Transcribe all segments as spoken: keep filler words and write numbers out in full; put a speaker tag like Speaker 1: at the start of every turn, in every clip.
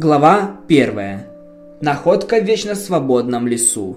Speaker 1: Глава первая. Находка в вечно свободном лесу.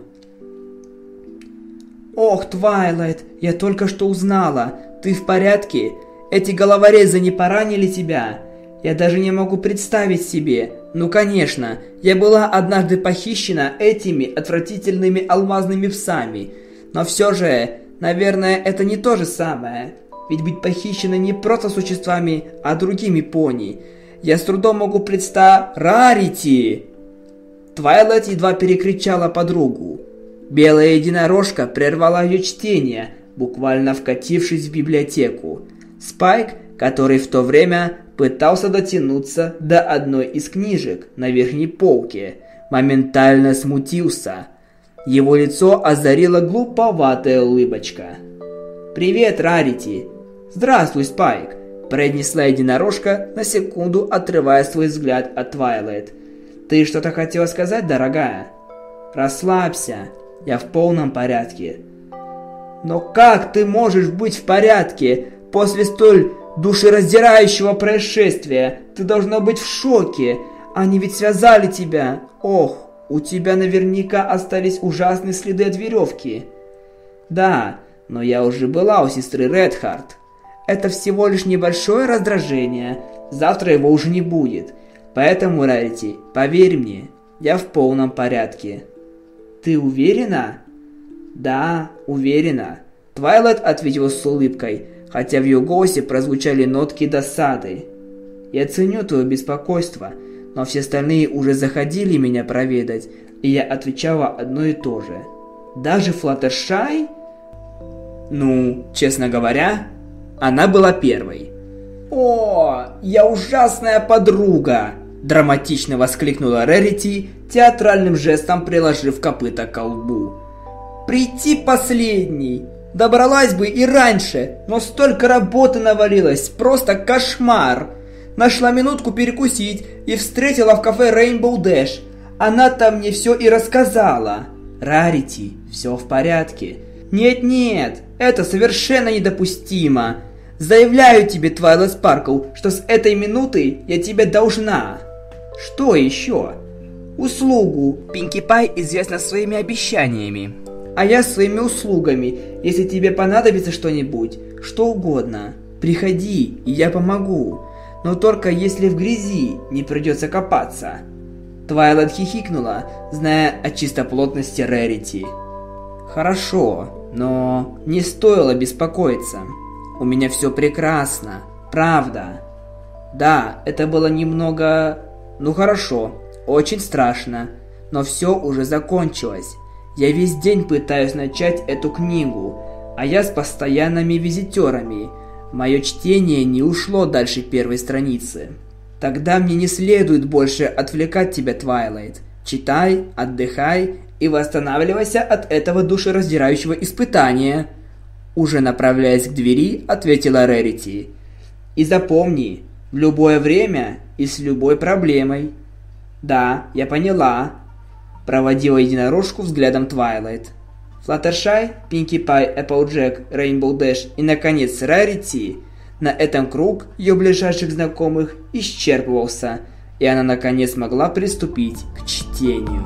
Speaker 1: «Ох, Твайлайт, я только что узнала. Ты в порядке? Эти головорезы не поранили тебя? Я даже не могу представить себе. Ну, конечно, я была однажды похищена этими отвратительными алмазными псами. Но все же, наверное, это не то же самое. Ведь быть похищенной не просто существами, а другими пони. Я с трудом могу представить... Рарити!» Твайлайт едва перекричала подругу. Белая единорожка прервала ее чтение, буквально вкатившись в библиотеку. Спайк, который в то время пытался дотянуться до одной из книжек на верхней полке, моментально смутился. Его лицо озарила глуповатая улыбочка. «Привет, Рарити!» «Здравствуй, Спайк!» произнесла единорожка, на секунду отрывая свой взгляд от Твайлайт. «Ты что-то хотела сказать, дорогая?» «Расслабься, я в полном порядке». «Но как ты можешь быть в порядке после столь душераздирающего происшествия? Ты должна быть в шоке, они ведь связали тебя. Ох, у тебя наверняка остались ужасные следы от веревки». «Да, но я уже была у сестры Редхард. Это всего лишь небольшое раздражение, завтра его уже не будет. Поэтому, Рарити, поверь мне, я в полном порядке». «Ты уверена?» «Да, уверена», Твайлайт ответила с улыбкой, хотя в ее голосе прозвучали нотки досады. «Я ценю твое беспокойство, но все остальные уже заходили меня проведать, и я отвечала одно и то же. Даже Флаттершай?» «Ну, честно говоря, она была первой». «О, я ужасная подруга!» драматично воскликнула Рарити, театральным жестом приложив копыта к колбу. «Прийти последней! Добралась бы и раньше, но столько работы навалилось, просто кошмар! Нашла минутку перекусить и встретила в кафе Rainbow Dash. Она-то мне все и рассказала». «Рарити, все в порядке». «Нет-нет, это совершенно недопустимо. Заявляю тебе, Твайлайт Спаркл, что с этой минуты я тебе должна». «Что еще?» «Услугу. Пинки Пай известна своими обещаниями. А я своими услугами. Если тебе понадобится что-нибудь, что угодно, приходи, и я помогу. Но только если в грязи не придется копаться». Твайлайт хихикнула, зная о чистоплотности Рарити. «Хорошо, но не стоило беспокоиться. У меня все прекрасно, правда. Да, это было немного... Ну хорошо, очень страшно, но все уже закончилось. Я весь день пытаюсь начать эту книгу, а я с постоянными визитерами. Мое чтение не ушло дальше первой страницы. Тогда мне не следует больше отвлекать тебя, Твайлайт. Читай, отдыхай и восстанавливайся от этого душераздирающего испытания». Уже направляясь к двери, ответила Рарити. «И запомни, в любое время и с любой проблемой». «Да, я поняла», проводила единорожку взглядом Твайлайт. Флаттершай, Пинки Пай, Эпплджек, Rainbow Dash и, наконец, Рарити. На этом круг ее ближайших знакомых исчерпывался, и она, наконец, могла приступить к чтению.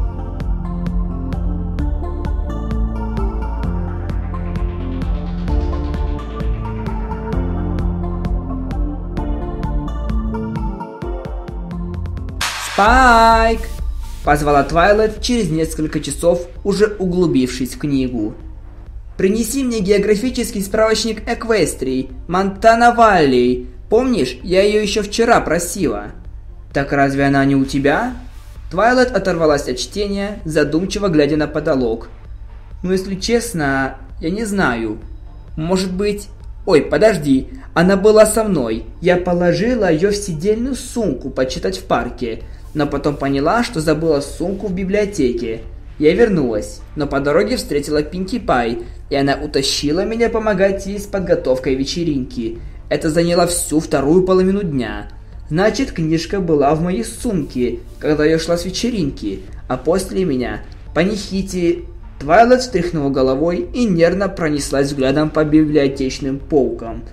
Speaker 1: «Спайк!» – позвала Твайлайт через несколько часов, уже углубившись в книгу. «Принеси мне географический справочник Эквестрии, Монтана Валли. Помнишь, я ее еще вчера просила». «Так разве она не у тебя?» Твайлайт оторвалась от чтения, задумчиво глядя на потолок. «Ну, если честно, я не знаю. Может быть... Ой, подожди, она была со мной. Я положила ее в сидельную сумку почитать в парке, но потом поняла, что забыла сумку в библиотеке. Я вернулась, но по дороге встретила Пинки Пай, и она утащила меня помогать ей с подготовкой вечеринки. Это заняло всю вторую половину дня. Значит, книжка была в моей сумке, когда я шла с вечеринки, а после меня панихити...» Твайлайт встряхнула головой и нервно пронеслась взглядом по библиотечным полкам.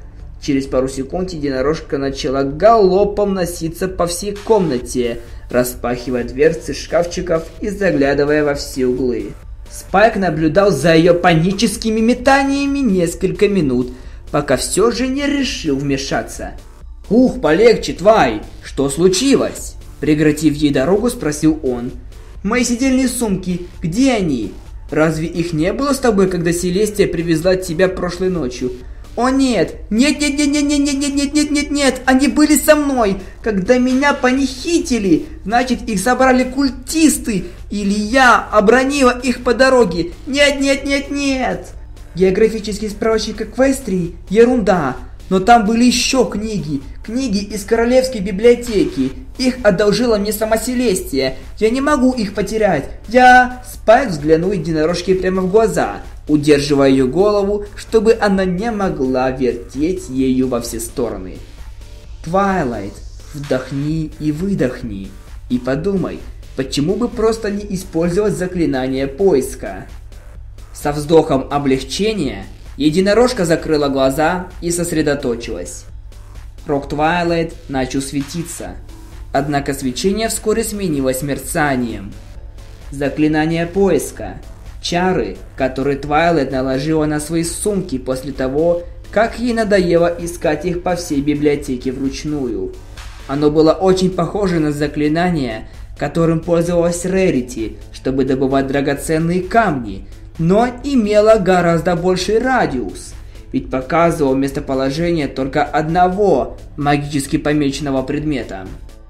Speaker 1: Через пару секунд единорожка начала галопом носиться по всей комнате, распахивая дверцы шкафчиков и заглядывая во все углы. Спайк наблюдал за ее паническими метаниями несколько минут, пока все же не решил вмешаться. «Ух, полегче, Твай! Что случилось?» Прегратив ей дорогу, спросил он. «Мои сидельные сумки, где они? Разве их не было с тобой, когда Селестия привезла тебя прошлой ночью?» «О нет! Нет, нет, нет, нет, нет, нет, нет, нет, нет, нет, нет! Они были со мной! Когда меня похитили! Значит, их забрали культисты! Или я обронила их по дороге! Нет, нет, нет, нет!» Географический справочник Эквестрии – ерунда! Но там были еще книги, книги из королевской библиотеки. Их одолжила мне сама Селестия. Я не могу их потерять. Я... Спайк взглянул единорожке прямо в глаза, удерживая ее голову, чтобы она не могла вертеть ею во все стороны. Твайлайт, вдохни и выдохни. И подумай, почему бы просто не использовать заклинание поиска? Со вздохом облегчения единорожка закрыла глаза и сосредоточилась. Рог Твайлайт начал светиться, однако свечение вскоре сменилось мерцанием. Заклинание поиска. Чары, которые Твайлайт наложила на свои сумки после того, как ей надоело искать их по всей библиотеке вручную. Оно было очень похоже на заклинание, которым пользовалась Рерити, чтобы добывать драгоценные камни, но имело гораздо больший радиус, ведь показывал местоположение только одного магически помеченного предмета.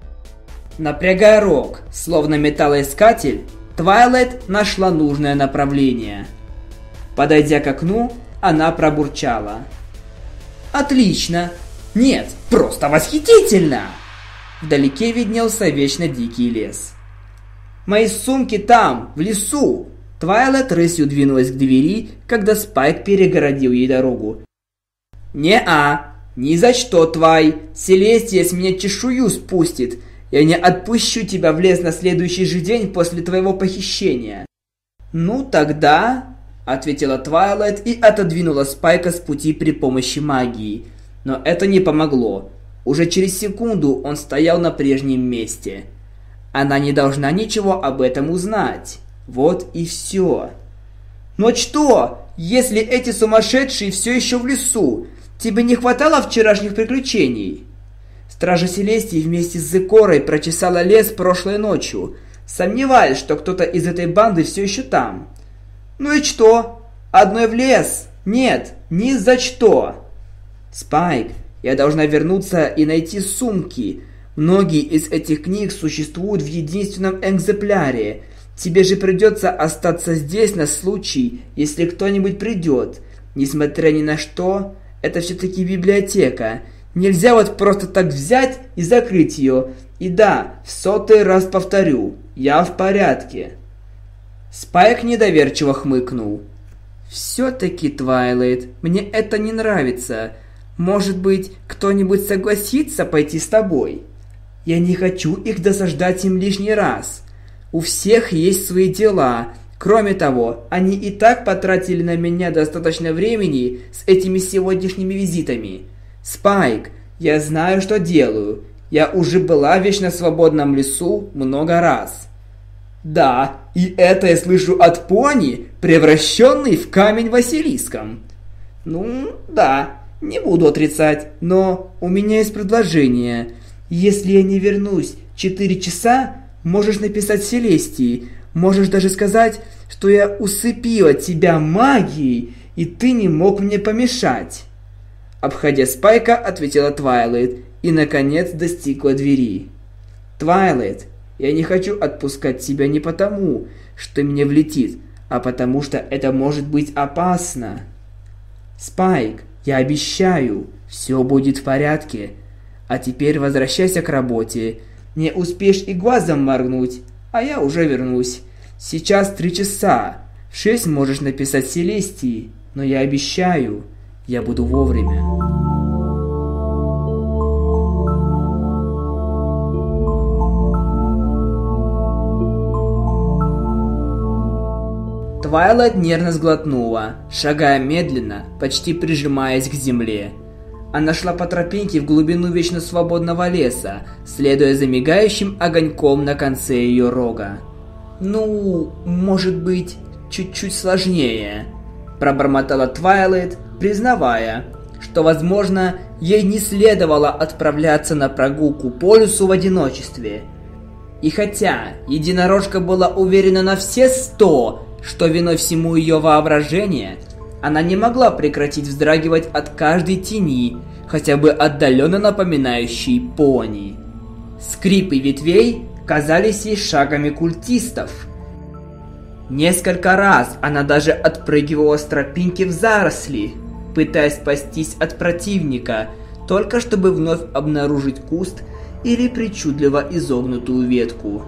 Speaker 1: Напрягая рог, словно металлоискатель, Твайлайт нашла нужное направление. Подойдя к окну, она пробурчала. «Отлично! Нет, просто восхитительно!» Вдалеке виднелся вечно дикий лес. «Мои сумки там, в лесу!» Твайлайт рысью двинулась к двери, когда Спайк перегородил ей дорогу. «Не-а! Ни за что, Твай! Селестия с меня чешую спустит! Я не отпущу тебя в лес на следующий же день после твоего похищения!» «Ну тогда...» — ответила Твайлайт и отодвинула Спайка с пути при помощи магии. Но это не помогло. Уже через секунду он стоял на прежнем месте. Она не должна ничего об этом узнать. Вот и все. «Но что, если эти сумасшедшие все еще в лесу? Тебе не хватало вчерашних приключений?» Стража Селестии вместе с Зекорой прочесала лес прошлой ночью. Сомневаюсь, что кто-то из этой банды все еще там. «Ну и что? Одной в лес? Нет, ни за что!» «Спайк, я должна вернуться и найти сумки. Многие из этих книг существуют в единственном экземпляре. Тебе же придется остаться здесь на случай, если кто-нибудь придет. Несмотря ни на что, это все-таки библиотека. Нельзя вот просто так взять и закрыть ее. И да, в сотый раз повторю, я в порядке». Спайк недоверчиво хмыкнул. «Все-таки, Твайлайт, мне это не нравится. Может быть, кто-нибудь согласится пойти с тобой? Я не хочу их досаждать им лишний раз. У всех есть свои дела. Кроме того, они и так потратили на меня достаточно времени с этими сегодняшними визитами. Спайк, я знаю, что делаю. Я уже была в вечно свободном лесу много раз». «Да, и это я слышу от пони, превращенный в камень Василиском». «Ну, да, не буду отрицать, но у меня есть предложение. Если я не вернусь четыре часа, можешь написать Селестии, можешь даже сказать, что я усыпила тебя магией, и ты не мог мне помешать». Обходя Спайка, ответила Твайлайт и, наконец, достигла двери. «Твайлайт, я не хочу отпускать тебя не потому, что мне влетит, а потому что это может быть опасно. Спайк, я обещаю, все будет в порядке. А теперь возвращайся к работе. Не успеешь и глазом моргнуть, а я уже вернусь. Сейчас три часа. В шесть можешь написать Селестии, но я обещаю, я буду вовремя». Твайлайт нервно сглотнула, шагая медленно, почти прижимаясь к земле. Она шла по тропинке в глубину вечно свободного леса, следуя за мигающим огоньком на конце ее рога. «Ну, может быть, чуть-чуть сложнее», – пробормотала Твайлайт, признавая, что, возможно, ей не следовало отправляться на прогулку по лесу в одиночестве. И хотя единорожка была уверена на все сто, что виной всему ее воображение, она не могла прекратить вздрагивать от каждой тени, хотя бы отдаленно напоминающей пони. Скрипы ветвей казались ей шагами культистов. Несколько раз она даже отпрыгивала с тропинки в заросли, пытаясь спастись от противника, только чтобы вновь обнаружить куст или причудливо изогнутую ветку.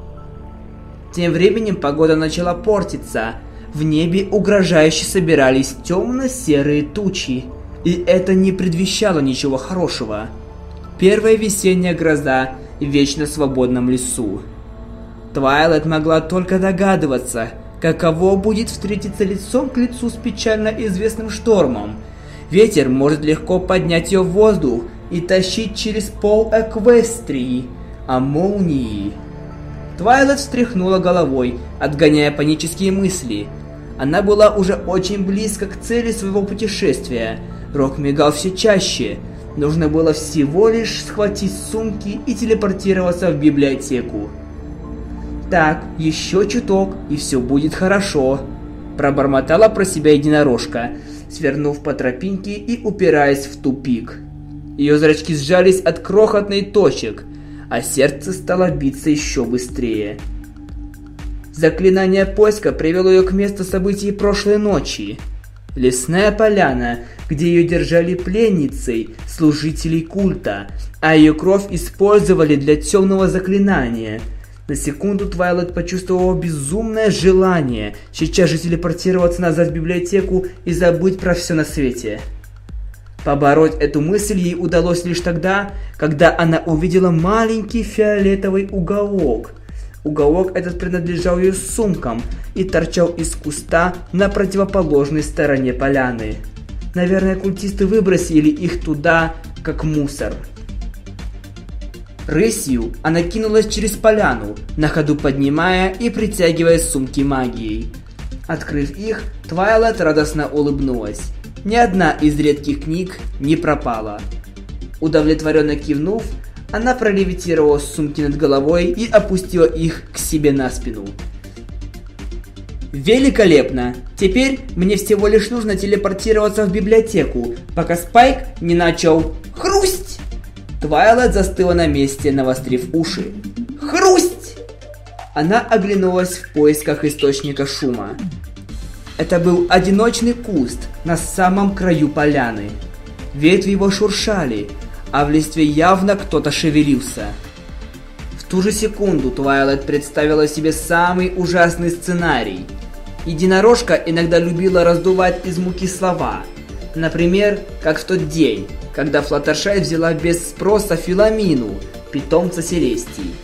Speaker 1: Тем временем погода начала портиться. В небе угрожающе собирались темно-серые тучи, и это не предвещало ничего хорошего. Первая весенняя гроза в вечно свободном лесу. Твайлайт могла только догадываться, каково будет встретиться лицом к лицу с печально известным штормом. Ветер может легко поднять ее в воздух и тащить через пол Эквестрии, а молнии... Твайлайт встряхнула головой, отгоняя панические мысли. Она была уже очень близко к цели своего путешествия. Рог мигал все чаще. Нужно было всего лишь схватить сумки и телепортироваться в библиотеку. «Так, еще чуток, и все будет хорошо», – пробормотала про себя единорожка, свернув по тропинке и упираясь в тупик. Ее зрачки сжались от крохотных точек, а сердце стало биться еще быстрее. Заклинание поиска привело ее к месту событий прошлой ночи. Лесная поляна, где ее держали пленницей служителей культа, а ее кровь использовали для темного заклинания. На секунду Твайлайт почувствовала безумное желание сейчас же телепортироваться назад в библиотеку и забыть про все на свете. Побороть эту мысль ей удалось лишь тогда, когда она увидела маленький фиолетовый уголок. Уголок этот принадлежал ее сумкам и торчал из куста на противоположной стороне поляны. Наверное, культисты выбросили их туда, как мусор. Рысью она кинулась через поляну, на ходу поднимая и притягивая сумки магией. Открыв их, Твайлайт радостно улыбнулась. Ни одна из редких книг не пропала. Удовлетворенно кивнув, она пролевитировала сумки над головой и опустила их к себе на спину. «Великолепно! Теперь мне всего лишь нужно телепортироваться в библиотеку, пока Спайк не начал хрусть!» Твайлайт застыла на месте, навострив уши. «Хрусть!» Она оглянулась в поисках источника шума. Это был одиночный куст на самом краю поляны. Ветви его шуршали, а в листве явно кто-то шевелился. В ту же секунду Твайлайт представила себе самый ужасный сценарий. Единорожка иногда любила раздувать из муки слова. Например, как в тот день, когда Флаттершай взяла без спроса Филамину, питомца Селестии.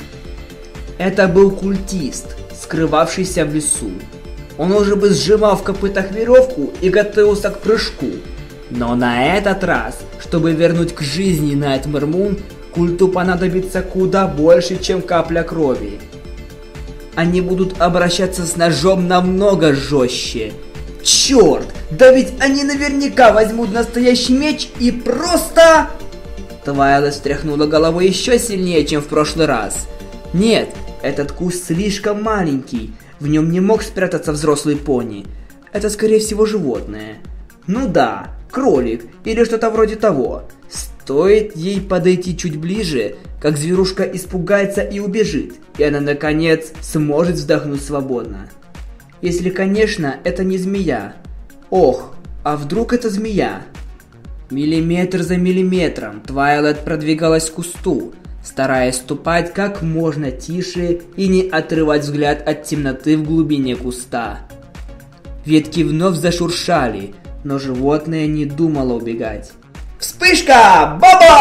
Speaker 1: Это был культист, скрывавшийся в лесу. Он уже бы сжимал в копытах веревку и готовился к прыжку. Но на этот раз, чтобы вернуть к жизни Найтмэр Мун, культу понадобится куда больше, чем капля крови. Они будут обращаться с ножом намного жестче. Черт, да ведь они наверняка возьмут настоящий меч и просто... Твайлайт встряхнула головой еще сильнее, чем в прошлый раз. Нет, этот куст слишком маленький. В нем не мог спрятаться взрослый пони. Это, скорее всего, животное. Ну да, кролик или что-то вроде того. Стоит ей подойти чуть ближе, как зверушка испугается и убежит, и она, наконец, сможет вздохнуть свободно. Если, конечно, это не змея. Ох, а вдруг это змея? Миллиметр за миллиметром Твайлайт продвигалась к кусту, стараясь ступать как можно тише и не отрывать взгляд от темноты в глубине куста. Ветки вновь зашуршали, но животное не думало убегать. Вспышка!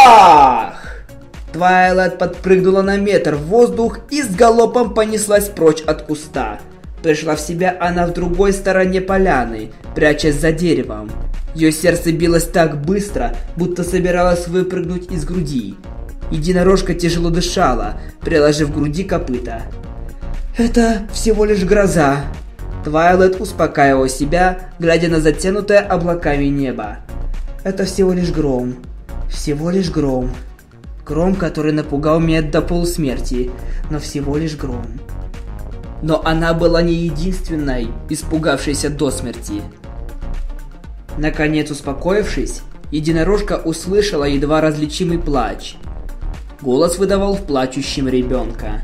Speaker 1: Бабах! Твайлайт подпрыгнула на метр в воздух и с галопом понеслась прочь от куста. Пришла в себя она в другой стороне поляны, прячась за деревом. Ее сердце билось так быстро, будто собиралось выпрыгнуть из груди. Единорожка тяжело дышала, приложив к груди копыта. «Это всего лишь гроза». Твайлайт успокаивала себя, глядя на затянутое облаками небо. «Это всего лишь гром. Всего лишь гром. Гром, который напугал меня до полусмерти, но всего лишь гром». Но она была не единственной, испугавшейся до смерти. Наконец успокоившись, единорожка услышала едва различимый плач. Голос выдавал в плачущем ребенка.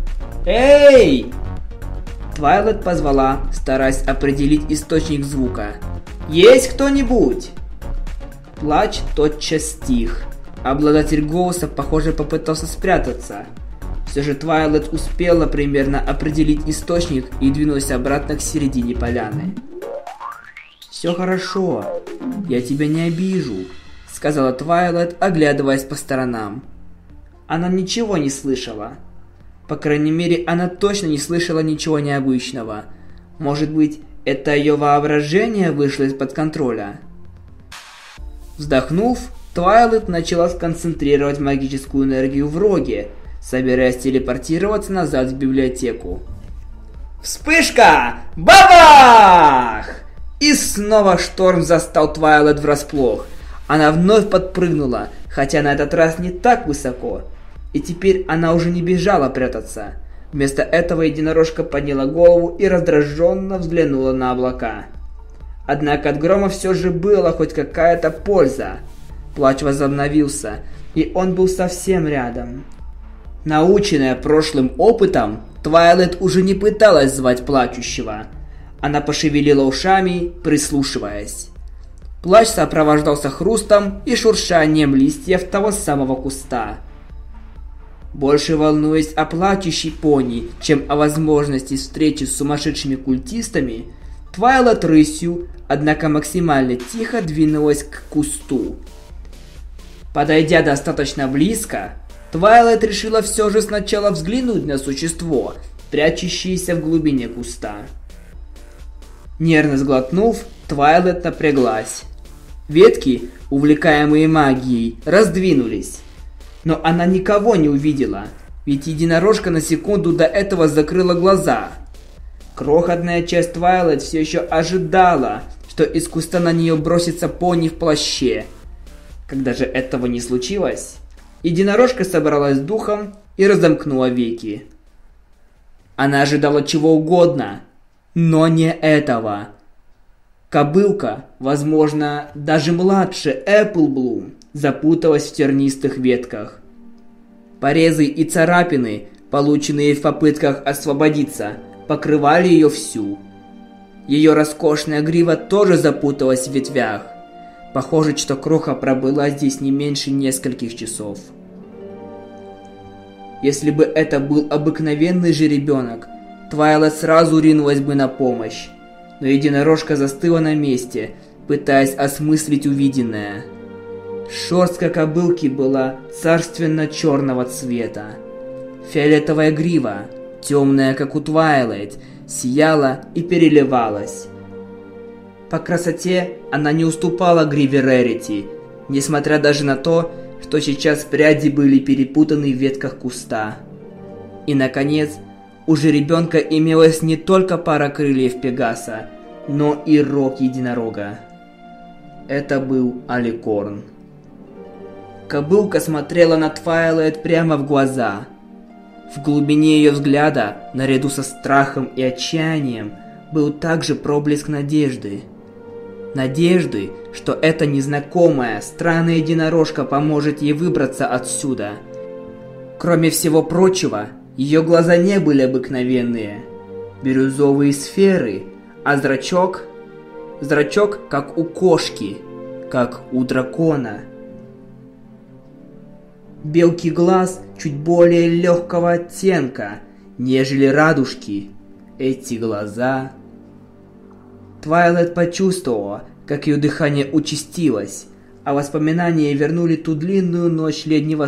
Speaker 1: «Эй!» Твайлайт позвала, стараясь определить источник звука. «Есть кто-нибудь?» Плач тотчас стих. Обладатель голоса, похоже, попытался спрятаться. Все же Твайлайт успела примерно определить источник и двинулась обратно к середине поляны. «Все хорошо, я тебя не обижу», — сказала Твайлайт, оглядываясь по сторонам. Она ничего не слышала. По крайней мере, она точно не слышала ничего необычного. Может быть, это ее воображение вышло из-под контроля? Вздохнув, Твайлайт начала сконцентрировать магическую энергию в роге, собираясь телепортироваться назад в библиотеку. Вспышка! Бабах! И снова шторм застал Твайлайт врасплох. Она вновь подпрыгнула, хотя на этот раз не так высоко. И теперь она уже не бежала прятаться. Вместо этого единорожка подняла голову и раздраженно взглянула на облака. Однако от грома все же была хоть какая-то польза. Плач возобновился, и он был совсем рядом. Наученная прошлым опытом, Твайлайт уже не пыталась звать плачущего. Она пошевелила ушами, прислушиваясь. Плач сопровождался хрустом и шуршанием листьев того самого куста. Больше волнуясь о плачущей пони, чем о возможности встречи с сумасшедшими культистами, Твайлайт рысью, однако максимально тихо двинулась к кусту. Подойдя достаточно близко, Твайлайт решила все же сначала взглянуть на существо, прячущееся в глубине куста. Нервно сглотнув, Твайлайт напряглась. Ветки, увлекаемые магией, раздвинулись. Но она никого не увидела, ведь единорожка на секунду до этого закрыла глаза. Крохотная часть Твайлайт все еще ожидала, что из куста на нее бросится пони в плаще. Когда же этого не случилось, единорожка собралась с духом и разомкнула веки. Она ожидала чего угодно, но не этого. Кобылка, возможно, даже младше Эпплблум, запуталась в тернистых ветках. Порезы и царапины, полученные в попытках освободиться, покрывали ее всю. Ее роскошная грива тоже запуталась в ветвях. Похоже, что Кроха пробыла здесь не меньше нескольких часов. Если бы это был обыкновенный жеребенок, Твайлайт сразу ринулась бы на помощь. Но единорожка застыла на месте, пытаясь осмыслить увиденное. Шерстка кобылки была царственно-черного цвета. Фиолетовая грива, темная, как у Твайлайт, сияла и переливалась. По красоте она не уступала гриве Рерити, несмотря даже на то, что сейчас пряди были перепутаны в ветках куста. И, наконец, у жеребенка имелась не только пара крыльев Пегаса, но и рог единорога. Это был Аликорн. Кобылка смотрела на Твайлайт прямо в глаза. В глубине ее взгляда, наряду со страхом и отчаянием, был также проблеск надежды. Надежды, что эта незнакомая, странная единорожка поможет ей выбраться отсюда. Кроме всего прочего, ее глаза не были обыкновенные. Бирюзовые сферы, а зрачок... Зрачок, как у кошки, как у дракона. Белкий глаз чуть более легкого оттенка, нежели радужки. Эти глаза... Твайлайт почувствовала, как ее дыхание участилось, а воспоминания вернули ту длинную ночь летнего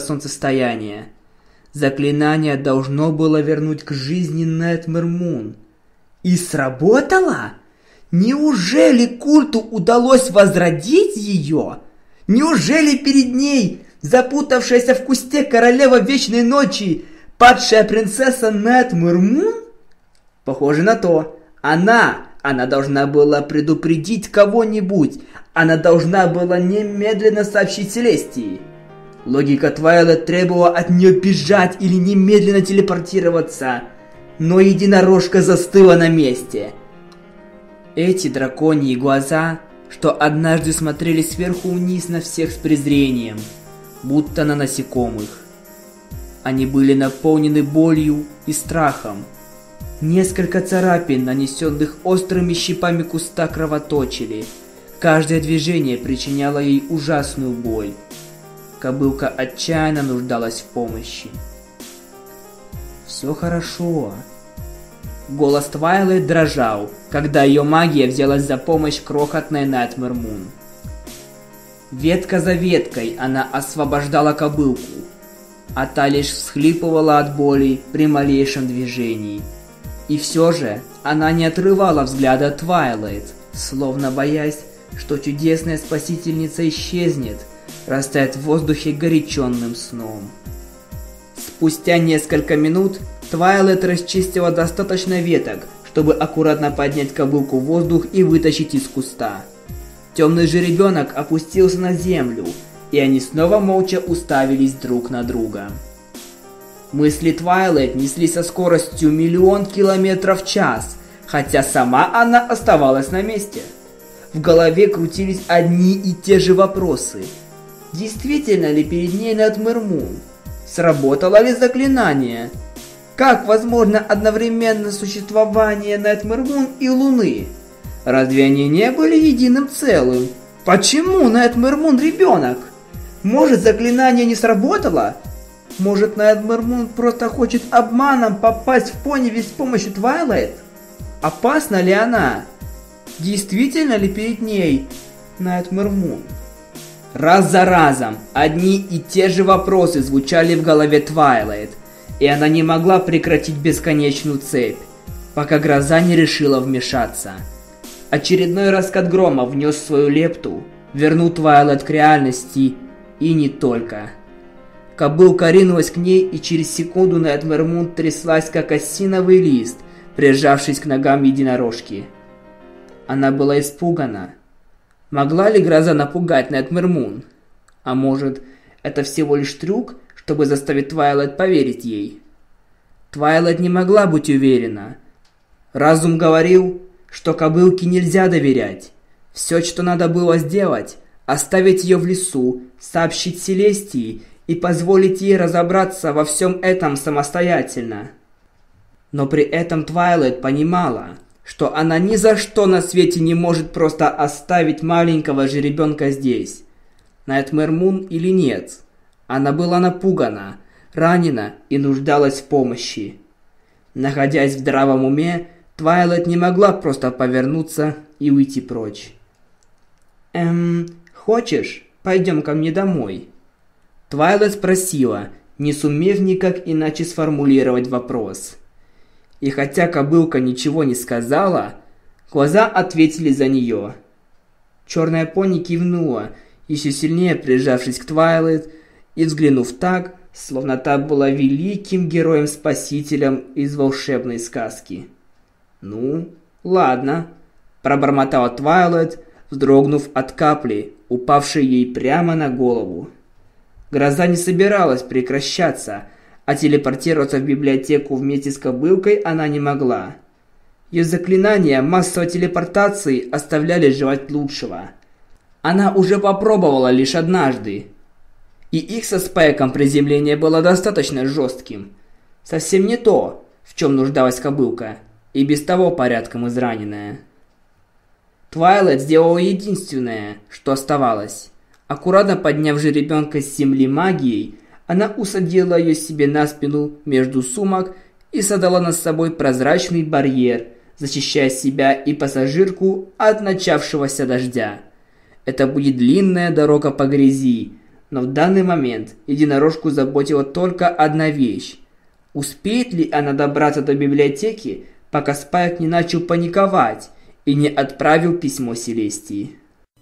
Speaker 1: солнцестояния. Заклинание должно было вернуть к жизни Найтмэр Мун. И сработало? Неужели культу удалось возродить ее? Неужели перед ней запутавшаяся в кусте королева Вечной Ночи, падшая принцесса Найтмэр Мун? Похоже на то. Она, она должна была предупредить кого-нибудь. Она должна была немедленно сообщить Селестии. Логика Твайлайт требовала от нее бежать или немедленно телепортироваться. Но единорожка застыла на месте. Эти драконьи глаза, что однажды смотрели сверху вниз на всех с презрением, будто на насекомых. Они были наполнены болью и страхом. Несколько царапин, нанесенных острыми щипами куста, кровоточили. Каждое движение причиняло ей ужасную боль. Кобылка отчаянно нуждалась в помощи. «Все хорошо». Голос Твайлайт дрожал, когда ее магия взялась за помощь крохотной Найтмэр Мун. Ветка за веткой она освобождала кобылку, а та лишь всхлипывала от боли при малейшем движении. И все же она не отрывала взгляда от Твайлайт, словно боясь, что чудесная спасительница исчезнет, растает в воздухе горяченным сном. Спустя несколько минут Твайлайт расчистила достаточно веток, чтобы аккуратно поднять кобылку в воздух и вытащить из куста. Темный жеребенок опустился на землю, и они снова молча уставились друг на друга. Мысли Твайлайт несли со скоростью миллион километров в час, хотя сама она оставалась на месте. В голове крутились одни и те же вопросы. Действительно ли перед ней Найтмэр Мун? Сработало ли заклинание? Как возможно одновременно существование Найтмэр Мун и Луны? Разве они не были единым целым? Почему Найтмэр Мун ребенок? Может, заклинание не сработало? Может, Найтмэр Мун просто хочет обманом попасть в Понивиль с помощью Твайлайт? Опасна ли она? Действительно ли перед ней Найтмэр Мун? Раз за разом одни и те же вопросы звучали в голове Твайлайт, и она не могла прекратить бесконечную цепь, пока гроза не решила вмешаться. Очередной раскат грома внес свою лепту, вернул Твайлайт к реальности, и не только. Кобылка ринулась к ней, и через секунду Найтмэр Мун тряслась, как осиновый лист, прижавшись к ногам единорожки. Она была испугана. Могла ли гроза напугать Найтмэр Мун? А может, это всего лишь трюк, чтобы заставить Твайлайт поверить ей? Твайлайт не могла быть уверена. Разум говорил, что кобылке нельзя доверять. Все, что надо было сделать, оставить ее в лесу, сообщить Селестии и позволить ей разобраться во всем этом самостоятельно. Но при этом Твайлайт понимала, что она ни за что на свете не может просто оставить маленького жеребенка здесь. Найтмэр Мун или нет, она была напугана, ранена и нуждалась в помощи. Находясь в здравом уме, Твайлайт не могла просто повернуться и уйти прочь. «Эм, хочешь, пойдем ко мне домой?» Твайлайт спросила, не сумев никак иначе сформулировать вопрос. И хотя кобылка ничего не сказала, глаза ответили за нее. Черная пони кивнула, еще сильнее прижавшись к Твайлайт и взглянув так, словно та была великим героем-спасителем из волшебной сказки. «Ну, ладно», – пробормотала Твайлайт, вздрогнув от капли, упавшей ей прямо на голову. Гроза не собиралась прекращаться, а телепортироваться в библиотеку вместе с кобылкой она не могла. Ее заклинания массовой телепортации оставляли желать лучшего. Она уже попробовала лишь однажды. И их со Спайком приземление было достаточно жестким. Совсем не то, в чем нуждалась кобылка, и без того порядком израненная. Твайлайт сделала единственное, что оставалось. Аккуратно подняв жеребенка с земли магией, она усадила ее себе на спину между сумок и создала над собой прозрачный барьер, защищая себя и пассажирку от начавшегося дождя. Это будет длинная дорога по грязи, но в данный момент единорожку заботила только одна вещь. Успеет ли она добраться до библиотеки, пока Спайк не начал паниковать и не отправил письмо Селестии.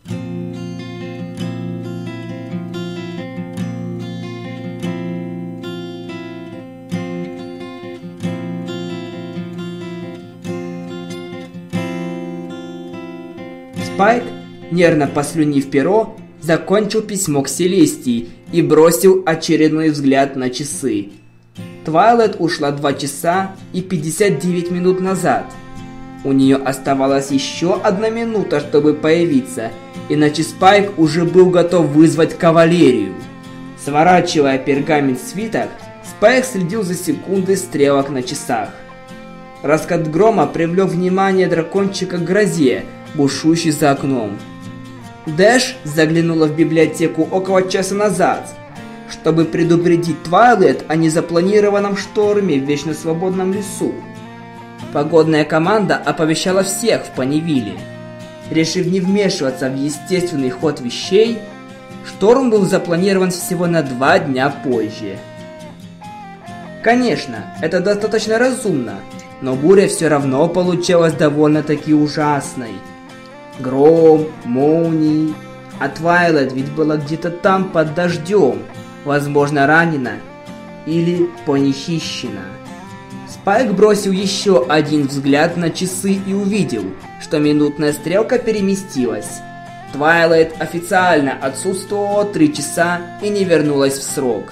Speaker 1: Спайк, нервно послюнив перо, закончил письмо к Селестии и бросил очередной взгляд на часы. Твайлайт ушла два часа и пятьдесят девять минут назад. У нее оставалась еще одна минута, чтобы появиться, иначе Спайк уже был готов вызвать кавалерию. Сворачивая пергамент в свиток, Спайк следил за секундой стрелок на часах. Раскат грома привлек внимание дракончика к грозе, бушующей за окном. Дэш заглянула в библиотеку около часа назад, чтобы предупредить Твайлайт о незапланированном шторме в вечно свободном лесу. Погодная команда оповещала всех в Понивилле. Решив не вмешиваться в естественный ход вещей, шторм был запланирован всего на два дня позже. Конечно, это достаточно разумно, но буря все равно получалась довольно-таки ужасной. Гром, молнии, а Твайлайт ведь была где-то там под дождем, возможно ранена или похищена. Спайк бросил еще один взгляд на часы и увидел, что минутная стрелка переместилась. Твайлайт официально отсутствовала три часа и не вернулась в срок.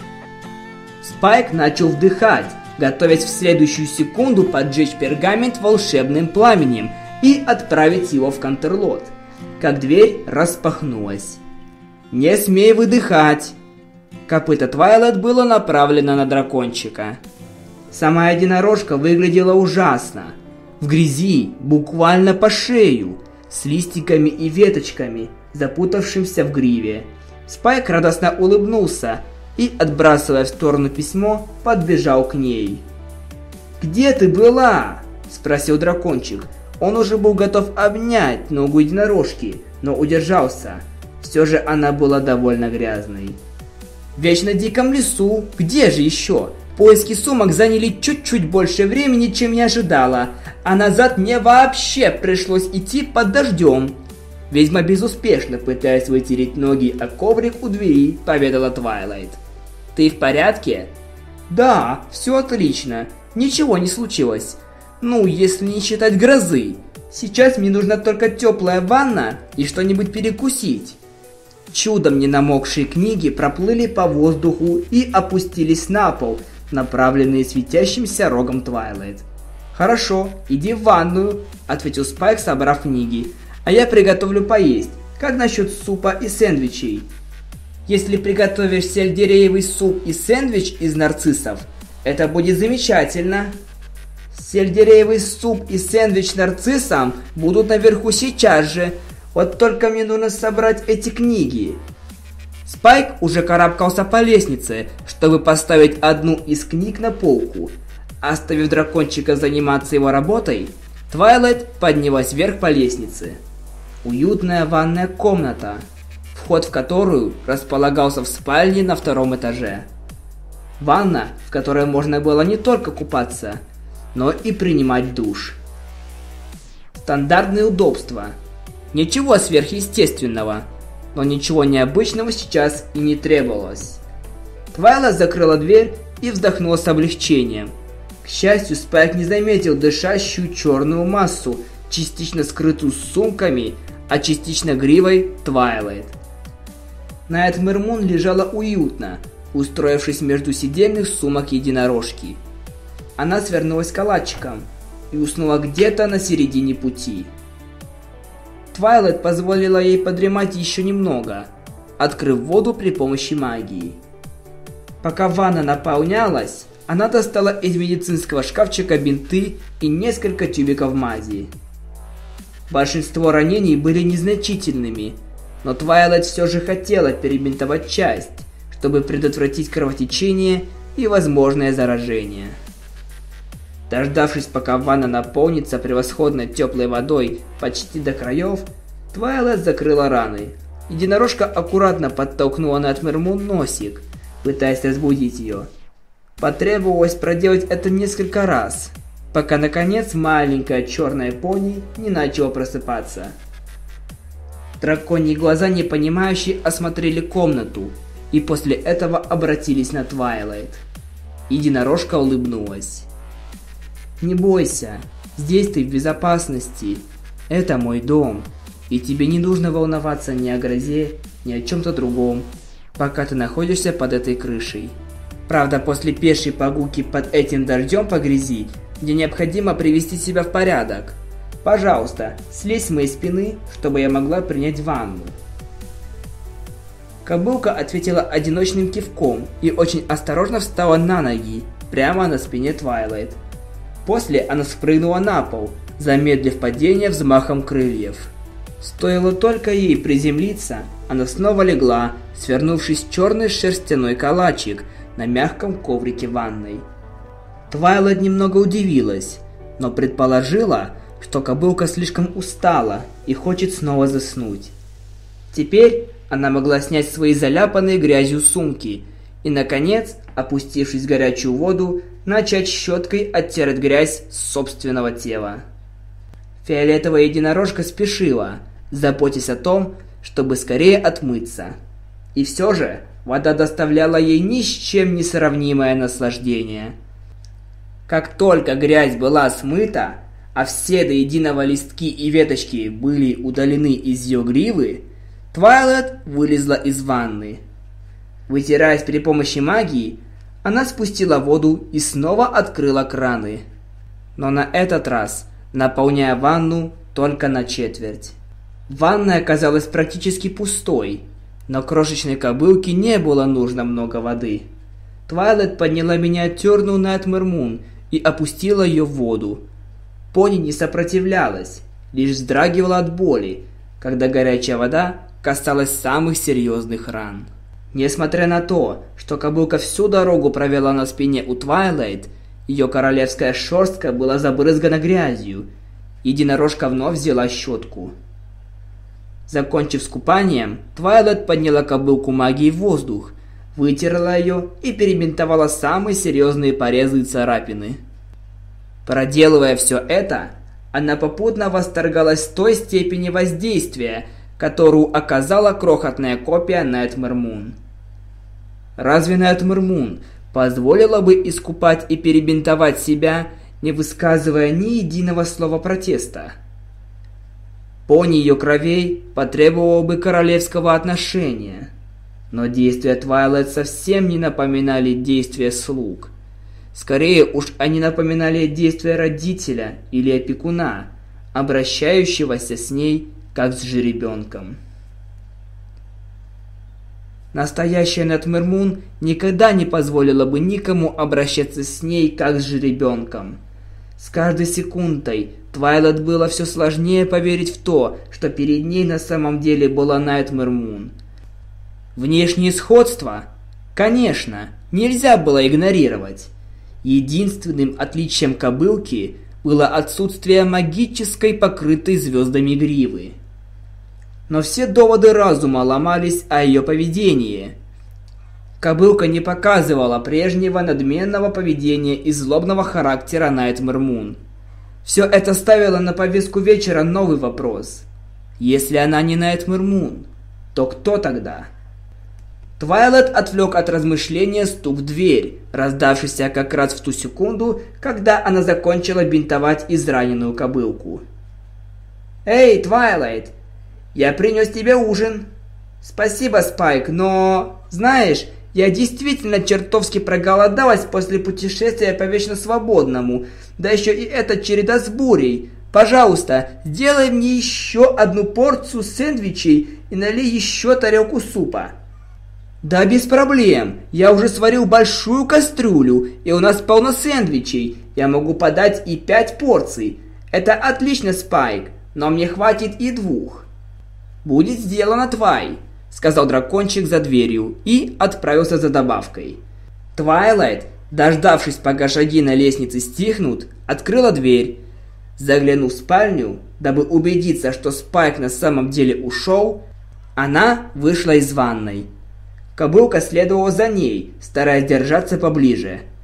Speaker 1: Спайк начал вдыхать, готовясь в следующую секунду поджечь пергамент волшебным пламенем и отправить его в Кантерлот, как дверь распахнулась. «Не смей выдыхать!» Копыто Твайлайт было направлено на дракончика. Сама единорожка выглядела ужасно. В грязи, буквально по шею, с листиками и веточками, запутавшимся в гриве. Спайк радостно улыбнулся и, отбрасывая в сторону письмо, подбежал к ней. «Где ты была?» – спросил дракончик. Он уже был готов обнять ногу единорожки, но удержался. Все же она была довольно грязной. В вечно диком лесу, где же еще? Поиски сумок заняли чуть-чуть больше времени, чем я ожидала, а назад мне вообще пришлось идти под дождем. Ведьма безуспешно, пытаясь вытереть ноги о коврик у двери, поведала Твайлайт. «Ты в порядке?» «Да, все отлично, ничего не случилось. Ну, если не считать грозы. Сейчас мне нужна только теплая ванна и что-нибудь перекусить». Чудом не намокшие книги проплыли по воздуху и опустились на пол, направленные светящимся рогом Твайлайт. «Хорошо, иди в ванную», — ответил Спайк, собрав книги. «А я приготовлю поесть. Как насчет супа и сэндвичей?» «Если приготовишь сельдереевый суп и сэндвич из нарциссов, это будет замечательно». «Сельдереевый суп и сэндвич нарциссом будут наверху сейчас же. Вот только мне нужно собрать эти книги». Спайк уже карабкался по лестнице, чтобы поставить одну из книг на полку. Оставив дракончика заниматься его работой, Твайлайт поднялась вверх по лестнице. Уютная ванная комната, вход в которую располагался в спальне на втором этаже. Ванна, в которой можно было не только купаться, но и принимать душ. Стандартные удобства. Ничего сверхъестественного, но ничего необычного сейчас и не требовалось. Твайлайт закрыла дверь и вздохнула с облегчением. К счастью, Спайк не заметил дышащую черную массу, частично скрытую сумками, а частично гривой Твайлайт. Найтмэр-Мун лежала уютно, устроившись между сидельных сумок единорожки. Она свернулась калачиком и уснула где-то на середине пути. Твайлайт позволила ей подремать еще немного, открыв воду при помощи магии. Пока ванна наполнялась, она достала из медицинского шкафчика бинты и несколько тюбиков мази. Большинство ранений были незначительными, но Твайлайт все же хотела перебинтовать часть, чтобы предотвратить кровотечение и возможное заражение. Дождавшись, пока ванна наполнится превосходной теплой водой почти до краев, Твайлайт закрыла раны. Единорожка аккуратно подтолкнула Найтмэр-Мун носик, пытаясь разбудить ее. Потребовалось проделать это несколько раз. пока наконец маленькая черная пони не начала просыпаться. Драконьи глаза непонимающе осмотрели комнату и после этого обратились на Твайлайт. Единорожка улыбнулась. «Не бойся, здесь ты в безопасности. Это мой дом, и тебе не нужно волноваться ни о грозе, ни о чем-то другом, пока ты находишься под этой крышей. Правда, после пешей прогулки под этим дождем по грязи, мне необходимо привести себя в порядок. Пожалуйста, слезь с моей спины, чтобы я могла принять ванну». Кобылка ответила одиночным кивком и очень осторожно встала на ноги, прямо на спине Твайлайт. После она спрыгнула на пол, замедлив падение взмахом крыльев. Стоило только ей приземлиться, она снова легла, свернувшись в черный шерстяной калачик на мягком коврике ванной. Твайлайт немного удивилась, но предположила, что кобылка слишком устала и хочет снова заснуть. Теперь она могла снять свои заляпанные грязью сумки и, наконец, опустившись в горячую воду, начать щеткой оттирать грязь с собственного тела. Фиолетовая единорожка спешила, заботясь о том, чтобы скорее отмыться. И все же вода доставляла ей ни с чем не сравнимое наслаждение. Как только грязь была смыта, а все до единого листки и веточки были удалены из ее гривы, Твайлайт вылезла из ванны. Вытираясь при помощи магии, она спустила воду и снова открыла краны. Но на этот раз наполняя ванну только на четверть. Ванная оказалась практически пустой, но крошечной кобылке не было нужно много воды. Твайлайт подняла миниатюрную Найтмэр Мун и опустила ее в воду. Пони не сопротивлялась, лишь вздрагивала от боли, когда горячая вода касалась самых серьезных ран. Несмотря на то, что кобылка всю дорогу провела на спине у Твайлайт, ее королевская шерстка была забрызгана грязью. Единорожка вновь взяла щетку. Закончив с купанием, Твайлайт подняла кобылку магией в воздух, вытерла ее и перебинтовала самые серьезные порезы и царапины. Проделывая все это, она попутно восторгалась той степени воздействия, которую оказала крохотная копия Найтмэр Мун. Разве Найтмэр Мун позволила бы искупать и перебинтовать себя, не высказывая ни единого слова протеста? Пони ее кровей потребовало бы королевского отношения, но действия Твайлайт совсем не напоминали действия слуг. Скорее уж они напоминали действия родителя или опекуна, обращающегося с ней как с жеребенком. Настоящая Найтмэр Мун никогда не позволила бы никому обращаться с ней как с жеребенком. С каждой секундой Твайлайт было все сложнее поверить в то, что перед ней на самом деле была Найтмэр Мун. Внешнее сходство, конечно, нельзя было игнорировать. Единственным отличием кобылки было отсутствие магической покрытой звездами гривы. Но все доводы разума ломались о ее поведении. Кобылка не показывала прежнего надменного поведения и злобного характера Найтмэр Мун. Все это ставило на повестку вечера новый вопрос. Если она не Найтмэр Мун, то кто тогда? Твайлайт отвлек от размышления стук в дверь, раздавшийся как раз в ту секунду, когда она закончила бинтовать израненную кобылку. «Эй, Твайлайт, я принес тебе ужин!» «Спасибо, Спайк, но... знаешь, я действительно чертовски проголодалась после путешествия по Вечно Свободному, да еще и эта череда с бурей. Пожалуйста, сделай мне еще одну порцию сэндвичей и налей еще тарелку супа». «Да без проблем, я уже сварил большую кастрюлю, и у нас полно сэндвичей, я могу подать и пять порций. Это отлично, Спайк, но мне хватит и двух». «Будет сделано, Твай», — сказал дракончик за дверью и отправился за добавкой. Твайлайт, дождавшись, пока шаги на лестнице стихнут, открыла дверь. Заглянув в спальню, дабы убедиться, что Спайк на самом деле ушел, она вышла из ванной. Кобылка следовала за ней, стараясь держаться поближе.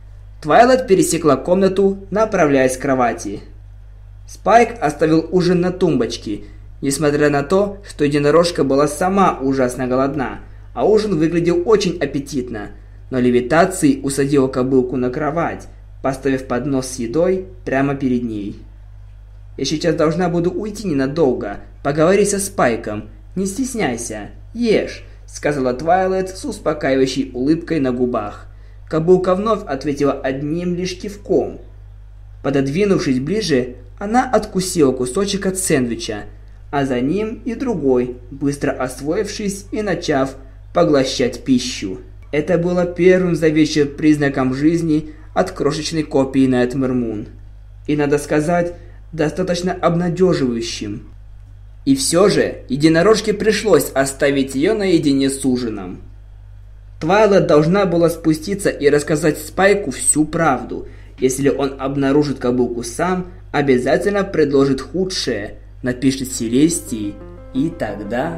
Speaker 1: Твайлайт пересекла комнату, направляясь к кровати. Спайк оставил ужин на тумбочке, несмотря на то, что единорожка была сама ужасно голодна, а ужин выглядел очень аппетитно, но левитацией усадила кобылку на кровать, поставив поднос с едой прямо перед ней. «Я сейчас должна буду уйти ненадолго, поговори со Спайком, не стесняйся, ешь», — сказала Твайлайт с успокаивающей улыбкой на губах. Кобылка вновь ответила одним лишь кивком. Пододвинувшись ближе, она откусила кусочек от сэндвича, а за ним и другой, быстро освоившись и начав поглощать пищу. Это было первым за вечер признаком жизни от крошечной копии Nightmare Moon. И, надо сказать, достаточно обнадеживающим. И все же, единорожке пришлось оставить ее наедине с ужином. Твайлайт должна была спуститься и рассказать Спайку всю правду. Если он обнаружит кобылку сам, обязательно предложит худшее, напишет Селестии, и тогда...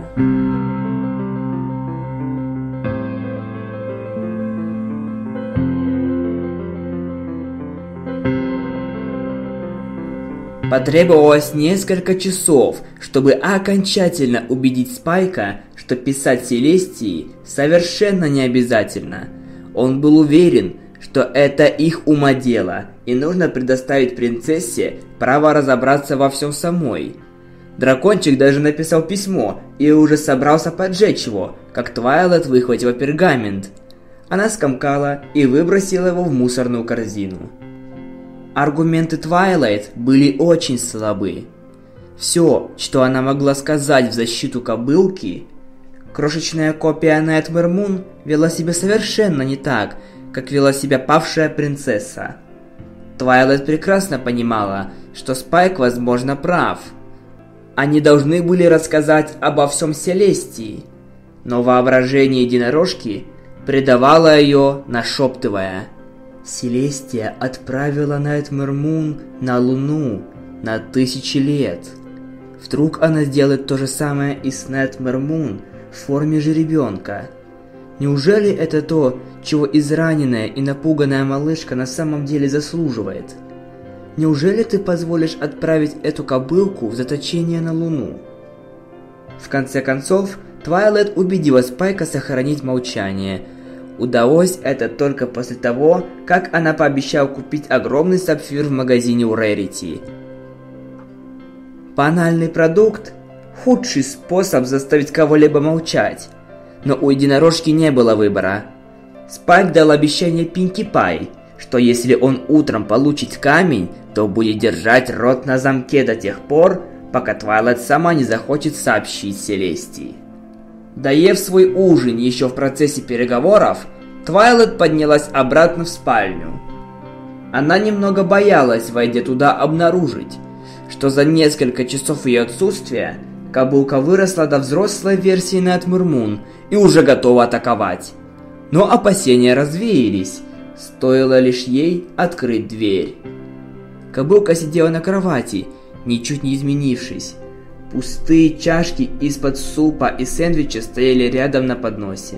Speaker 1: Потребовалось несколько часов, чтобы окончательно убедить Спайка, что писать Селестии совершенно не обязательно. Он был уверен, что это их умодело, и нужно предоставить принцессе право разобраться во всем самой. Дракончик даже написал письмо и уже собрался поджечь его, как Твайлайт выхватила пергамент. Она скомкала и выбросила его в мусорную корзину. Аргументы Твайлайт были очень слабы. Все, что она могла сказать в защиту кобылки, крошечная копия Nightmare Moon вела себя совершенно не так, как вела себя павшая принцесса. Твайлайт прекрасно понимала, что Спайк, возможно, прав. Они должны были рассказать обо всем Селестии, но воображение единорожки предавало ее, нашептывая: «Селестия отправила Nightmare Moon на Луну на тысячи лет. Вдруг она сделает то же самое и с Nightmare Moon в форме жеребенка? Неужели это то, чего израненная и напуганная малышка на самом деле заслуживает? Неужели ты позволишь отправить эту кобылку в заточение на Луну?» В конце концов, Твайлайт убедила Спайка сохранить молчание. Удалось это только после того, как она пообещала купить огромный сапфир в магазине у Rarity. Банальный продукт – худший способ заставить кого-либо молчать. Но у единорожки не было выбора. Спайк дал обещание Пинки Пай, что если он утром получит камень, то будет держать рот на замке до тех пор, пока Твайлайт сама не захочет сообщить Селестии. Доев свой ужин еще в процессе переговоров, Твайлайт поднялась обратно в спальню. Она немного боялась, войдя туда, обнаружить, что за несколько часов ее отсутствия кобылка выросла до взрослой версии Nightmare Moon и уже готова атаковать. Но опасения развеялись, стоило лишь ей открыть дверь. Кобылка сидела на кровати, ничуть не изменившись. Пустые чашки из-под супа и сэндвича стояли рядом на подносе.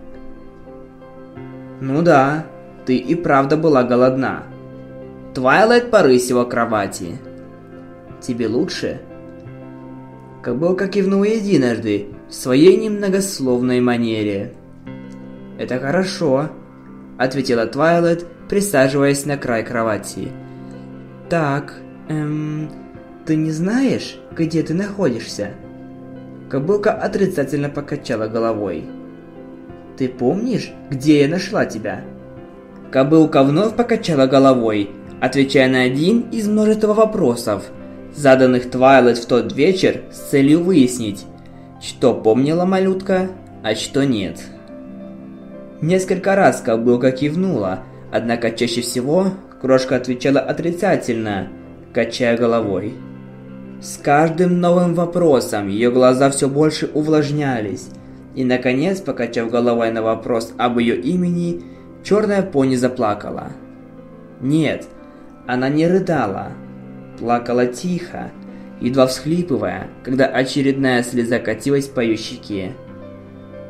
Speaker 1: «Ну да, ты и правда была голодна». Твайлайт порысила к кровати. «Тебе лучше?» Кобылка кивнула единожды в своей немногословной манере. «Это хорошо», — ответила Твайлайт, присаживаясь на край кровати. «Так, эм... ты не знаешь, где ты находишься?» Кобылка отрицательно покачала головой. «Ты помнишь, где я нашла тебя?» Кобылка вновь покачала головой, отвечая на один из множества вопросов, заданных Твайлайт в тот вечер с целью выяснить, что помнила малютка, а что нет. Несколько раз кобылка кивнула, однако чаще всего крошка отвечала отрицательно, качая головой. С каждым новым вопросом ее глаза все больше увлажнялись, и, наконец, покачав головой на вопрос об ее имени, черная пони заплакала. Нет, она не рыдала, плакала тихо, едва всхлипывая, когда очередная слеза катилась по ее щеке.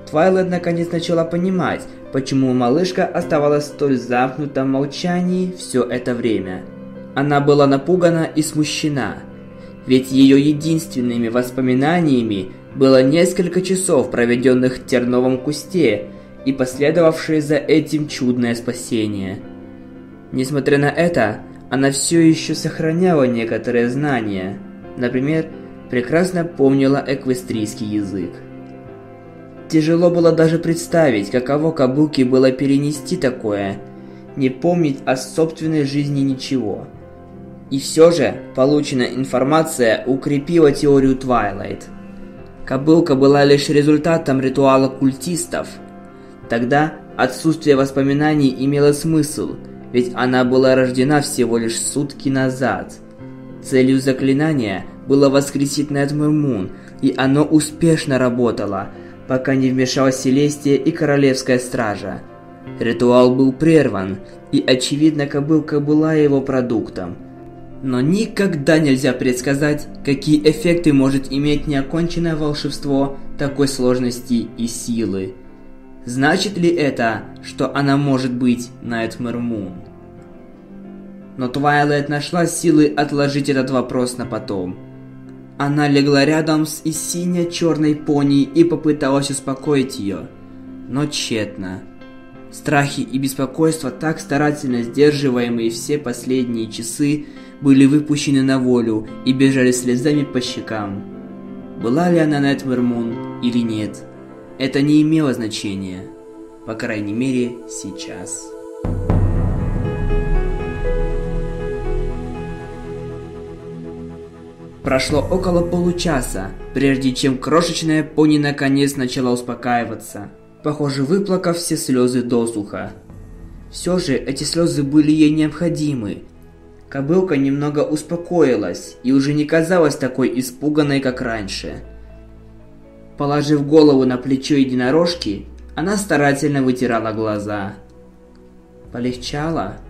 Speaker 1: Твайлайт наконец начала понимать, почему малышка оставалась в столь замкнутом молчании все это время. Она была напугана и смущена, ведь ее единственными воспоминаниями было несколько часов, проведенных в терновом кусте, и последовавшее за этим чудное спасение. Несмотря на это, она все еще сохраняла некоторые знания. Например, прекрасно помнила эквестрийский язык. Тяжело было даже представить, каково Кобылке было перенести такое, не помнить о собственной жизни ничего. И все же, полученная информация укрепила теорию Твайлайт. Кобылка была лишь результатом ритуала культистов. Тогда отсутствие воспоминаний имело смысл, ведь она была рождена всего лишь сутки назад. Целью заклинания было воскресить Найтмэр Мун, и оно успешно работало, пока не вмешалась Селестия и Королевская Стража. Ритуал был прерван, и очевидно, Кобылка была его продуктом. Но никогда нельзя предсказать, какие эффекты может иметь неоконченное волшебство такой сложности и силы. Значит ли это, что она может быть Найтмэр Мун? Но Твайлайт нашла силы отложить этот вопрос на потом. Она легла рядом с сине-черной пони и попыталась успокоить ее, но тщетно. Страхи и беспокойство, так старательно сдерживаемые все последние часы, были выпущены на волю и бежали слезами по щекам. Была ли она Найтмэр Мун или нет, это не имело значения, по крайней мере сейчас. Прошло около получаса, прежде чем крошечная пони наконец начала успокаиваться, похоже, выплакав все слезы досуха. Все же эти слезы были ей необходимы. Кобылка немного успокоилась и уже не казалась такой испуганной, как раньше. Положив голову на плечо единорожки, она старательно вытирала глаза. Полегчало?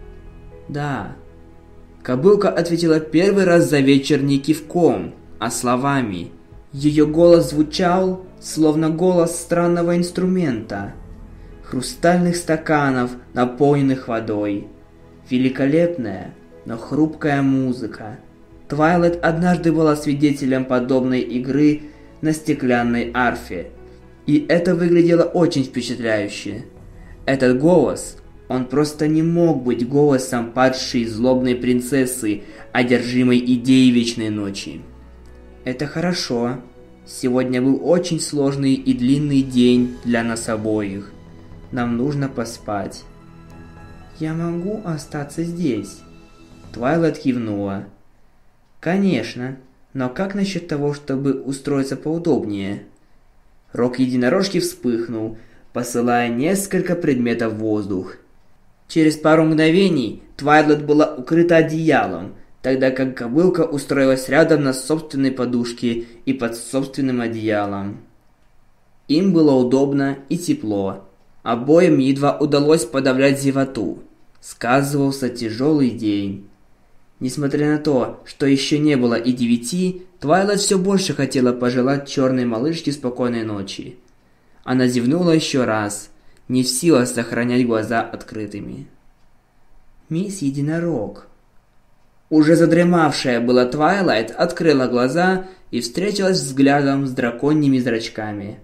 Speaker 1: Да. Кобылка ответила первый раз за вечер не кивком, а словами. Ее голос звучал, словно голос странного инструмента. Хрустальных стаканов, наполненных водой. Великолепная, но хрупкая музыка. Твайлайт однажды была свидетелем подобной игры на стеклянной арфе. И это выглядело очень впечатляюще. Этот голос... Он просто не мог быть голосом падшей злобной принцессы, одержимой идеей вечной ночи. Это хорошо. Сегодня был очень сложный и длинный день для нас обоих. Нам нужно поспать. Я могу остаться здесь? Твайлайт кивнула. Конечно, но как насчет того, чтобы устроиться поудобнее? Рог единорожки вспыхнул, посылая несколько предметов в воздух. Через пару мгновений Твайлайт была укрыта одеялом, тогда как Кобылка устроилась рядом на собственной подушке и под собственным одеялом. Им было удобно и тепло. Обоим едва удалось подавлять зевоту. Сказывался тяжелый день. Несмотря на то, что еще не было и девяти, Твайлайт все больше хотела пожелать черной малышке спокойной ночи. Она зевнула еще раз, не в силах сохранять глаза открытыми. «Мисс Единорог». Уже задремавшая была Твайлайт открыла глаза и встретилась взглядом с драконьими зрачками.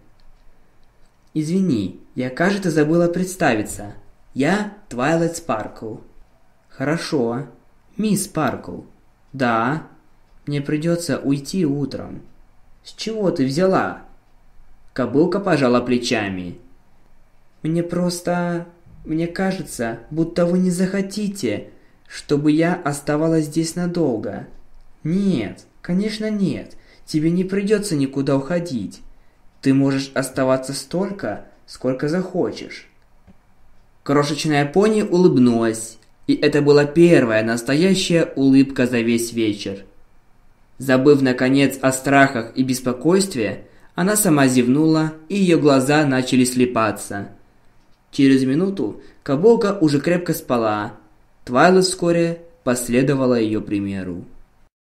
Speaker 1: «Извини, я, кажется, забыла представиться. Я Твайлайт Спаркл». «Хорошо. Мисс Спаркл». «Да. Мне придется уйти утром». «С чего ты взяла?» Кобылка пожала плечами. «Мне просто... Мне кажется, будто вы не захотите, чтобы я оставалась здесь надолго». «Нет, конечно нет. Тебе не придется никуда уходить. Ты можешь оставаться столько, сколько захочешь». Крошечная пони улыбнулась, и это была первая настоящая улыбка за весь вечер. Забыв, наконец, о страхах и беспокойстве, она сама зевнула, и ее глаза начали слипаться. Через минуту Кобылка уже крепко спала. Твайлайт вскоре последовала ее примеру.